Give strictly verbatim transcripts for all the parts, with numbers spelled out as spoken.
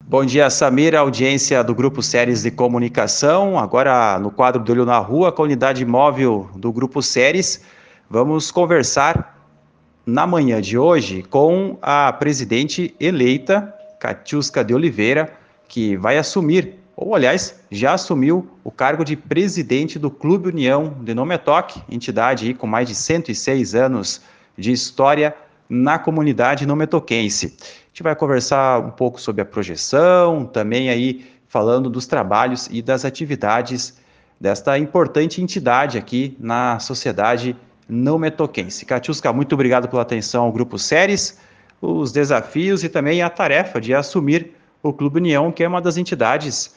Bom dia, Samir, audiência do Grupo Séries de Comunicação. Agora, no quadro do Olho na Rua, com a unidade móvel do Grupo Séries, vamos conversar na manhã de hoje com a presidente eleita, Catiusca de Oliveira, que vai assumir, ou aliás, já assumiu o cargo de presidente do Clube União de Não Me Toque, entidade aí com mais de cento e seis anos de história na comunidade não metoquense. A gente vai conversar um pouco sobre a projeção, também aí falando dos trabalhos e das atividades desta importante entidade aqui na sociedade não metoquense. Catiusca, muito obrigado pela atenção ao Grupo Séries, os desafios e também a tarefa de assumir o Clube União, que é uma das entidades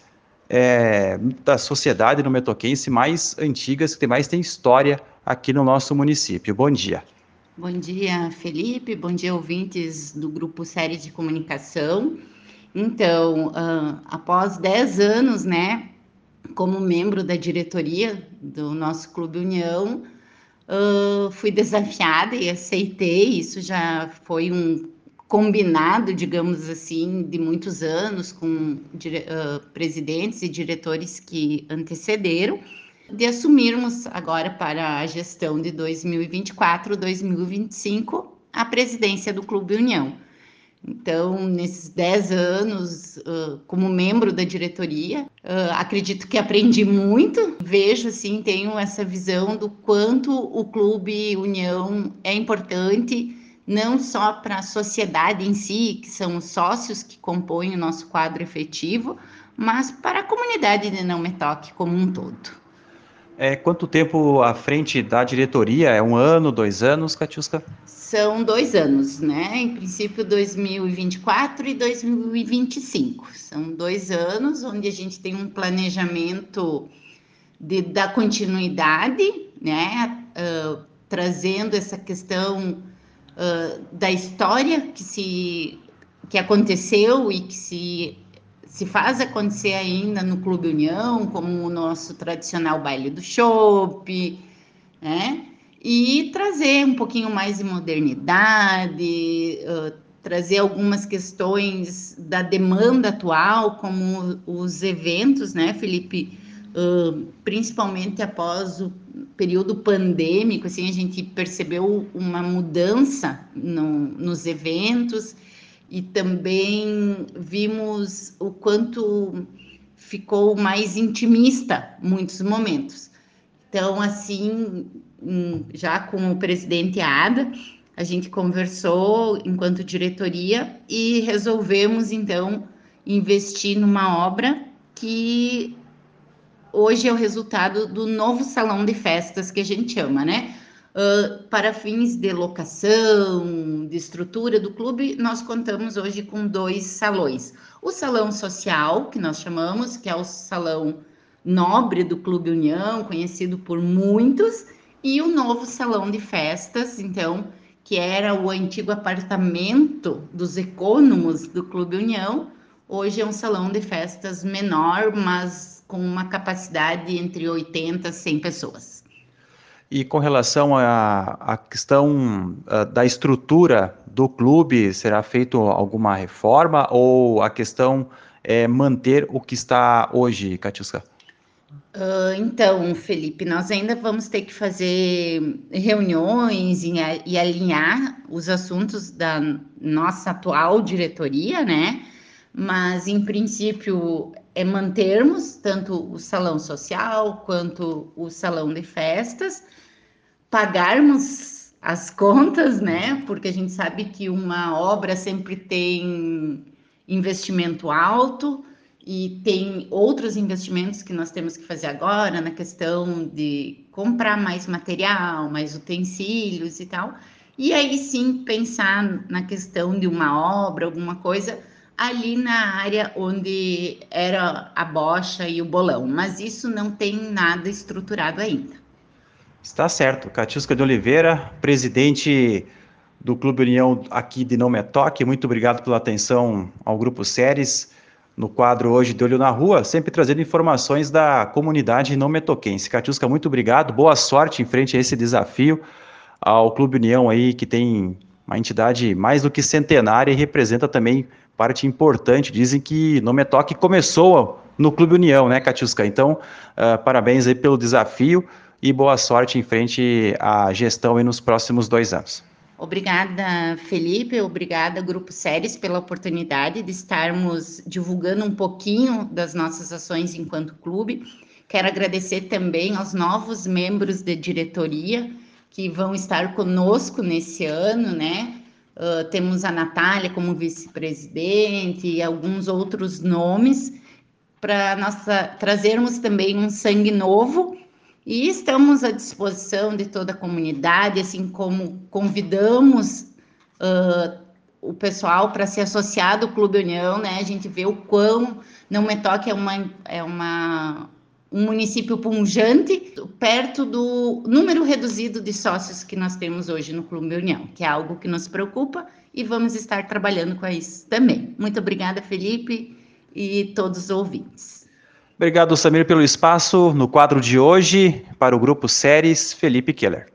é, da sociedade não metoquense mais antigas, que mais tem história aqui no nosso município. Bom dia. Bom dia, Felipe. Bom dia, ouvintes do Grupo Série de Comunicação. Então, uh, após dez anos, né, como membro da diretoria do nosso Clube União, uh, fui desafiada e aceitei. Isso já foi um combinado, digamos assim, de muitos anos com uh, presidentes e diretores que antecederam, de assumirmos agora para a gestão de dois mil e vinte e quatro, dois mil e vinte e cinco, a presidência do Clube União. Então, nesses dez anos, uh, como membro da diretoria, uh, acredito que aprendi muito, vejo, assim, tenho essa visão do quanto o Clube União é importante, não só para a sociedade em si, que são os sócios que compõem o nosso quadro efetivo, mas para a comunidade de Não Me Toque como um todo. É, quanto tempo à frente da diretoria? É um ano, dois anos, Catiusca? São dois anos, né? Em princípio, dois mil e vinte e quatro e dois mil e vinte e cinco. São dois anos onde a gente tem um planejamento de dar continuidade, né? Uh, trazendo essa questão uh, da história que se que aconteceu e que se se faz acontecer ainda no Clube União, como o nosso tradicional baile do chopp, né? E trazer um pouquinho mais de modernidade, uh, trazer algumas questões da demanda atual, como os eventos, né, Felipe? Uh, principalmente após o período pandêmico, assim, a gente percebeu uma mudança no, nos eventos, e também vimos o quanto ficou mais intimista muitos momentos. Então, assim, já com o presidente Ada, a gente conversou enquanto diretoria e resolvemos, então, investir numa obra que hoje é o resultado do novo salão de festas que a gente chama, né? Uh, para fins de locação, de estrutura do clube, nós contamos hoje com dois salões. O salão social, que nós chamamos, que é o salão nobre do Clube União, conhecido por muitos, e o novo salão de festas, então, que era o antigo apartamento dos econômicos do Clube União, hoje é um salão de festas menor, mas com uma capacidade entre oitenta e cem pessoas. E com relação à, à questão uh, da estrutura do clube, será feita alguma reforma ou a questão é manter o que está hoje, Catiusca? Uh, então, Felipe, nós ainda vamos ter que fazer reuniões e, e alinhar os assuntos da nossa atual diretoria, né? Mas, em princípio, é mantermos tanto o salão social quanto o salão de festas, pagarmos as contas, né? Porque a gente sabe que uma obra sempre tem investimento alto e tem outros investimentos que nós temos que fazer agora na questão de comprar mais material, mais utensílios e tal. E aí sim pensar na questão de uma obra, alguma coisa ali na área onde era a bocha e o bolão, mas isso não tem nada estruturado ainda. Está certo. Catiusca de Oliveira, presidente do Clube União aqui de Não Me Toque, muito obrigado pela atenção ao Grupo Séries, no quadro hoje de Olho na Rua, sempre trazendo informações da comunidade não metoquense. Catiusca, muito obrigado, boa sorte em frente a esse desafio ao Clube União aí, que tem uma entidade mais do que centenária e representa também parte importante. Dizem que Não Me Toque começou no Clube União, né, Katiuska? Então, uh, parabéns aí pelo desafio e boa sorte em frente à gestão aí nos próximos dois anos. Obrigada, Felipe, obrigada, Grupo Séries, pela oportunidade de estarmos divulgando um pouquinho das nossas ações enquanto clube. Quero agradecer também aos novos membros de diretoria que vão estar conosco nesse ano, né? Uh, temos a Natália como vice-presidente e alguns outros nomes para nós trazermos também um sangue novo. E estamos à disposição de toda a comunidade, assim como convidamos uh, o pessoal para se associar do Clube União, né? A gente vê o quão Não Me Toque é, uma, é uma, um município pujante, perto do número reduzido de sócios que nós temos hoje no Clube União, que é algo que nos preocupa e vamos estar trabalhando com isso também. Muito obrigada, Felipe, e todos os ouvintes. Obrigado, Samir, pelo espaço no quadro de hoje. Para o Grupo Séries, Felipe Keller.